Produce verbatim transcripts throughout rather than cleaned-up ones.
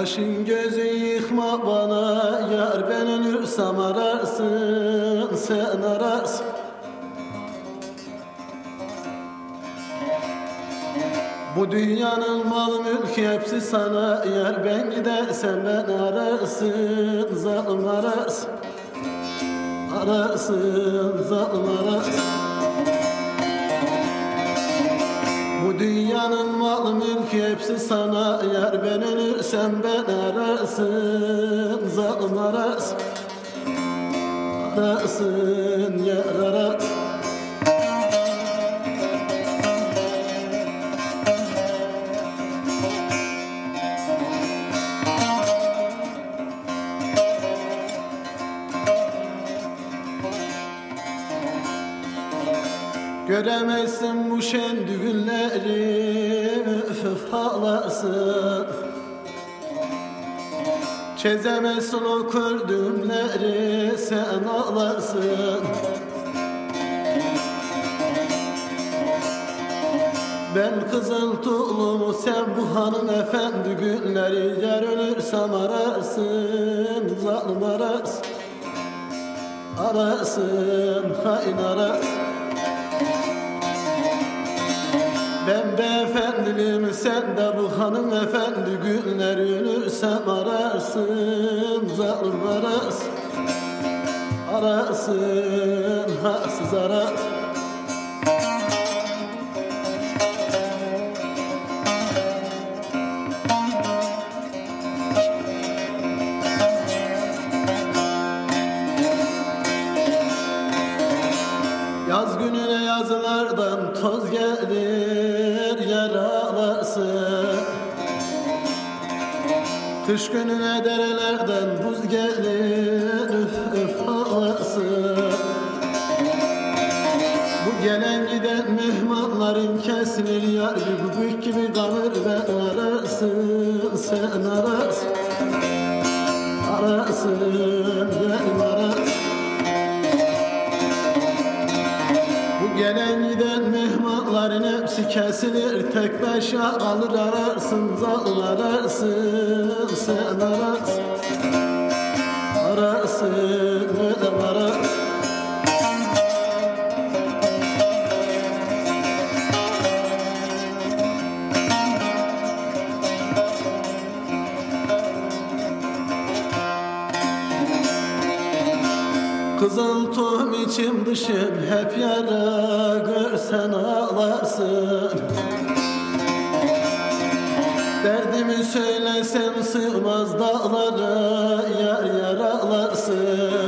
Kaşın gözü yıkma bana yar, ben ölürsem ararsın, sen ararsın. Bu dünyanın malı mülkü hepsi sana yar, ben gidersem ben ararsın, zalim ararsın. Ararsın, zalim ararsın. Bu dünyanın malı mülkü hepsi sana yar, ben ölürsem ben ararsın, zalim ararsın. Ararsın, yar ararsın. Göremezsin bu şen düğünleri, öf ağlasın. Çözemezsin o kör düğümleri, sen ağlarsın. Ben kızıl tulumu, sen bu hanımefendi günleri, yar ölürsem ararsın, zalim ararsın. Ararsın, hain ararsın. Ben beyefendiliğimi, sen de bu hanımefendi günler, ölürsem ararsın, zalim ararsın. Ararsın, haksız ararsın. Yaz gününe yazılardan toz gelir, yar ağlarsın. Kış gününe derelerden buz gelir, üf üf ağlarsın. Bu gelen giden mihmanların kesilir yar, bir bubuk gibi kalır, ben ararsın, sen ararsın. Ararsın, benim ararsın. Gelen giden mihmanların hepsi kesilir, tek başa kalır, ararsın, zalim ararsın, sen ararsın. Ararsın, neden ararsın. Kızıl tohum içim dışım hep yara, görsen ağlarsın. Derdimi söylesem sığmaz dağlara, yar yar ağlarsın.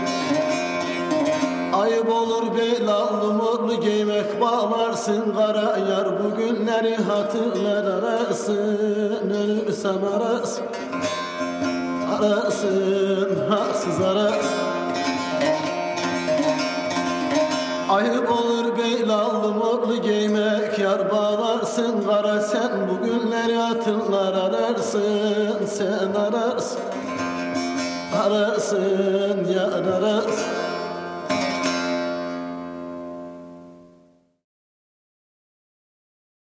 Ayıp olur belallı modlu giymek, bağlarsın kara yar, bu günleri hatırlar, ararsın, ölürsem ararsın. Ararsın, haksız ararsın. Ayıp olur beylallı modlu giymek, yar bağlarsın kara, sen bu günleri hatırlar, ararsın, sen ararsın. Ararsın, yar ararsın.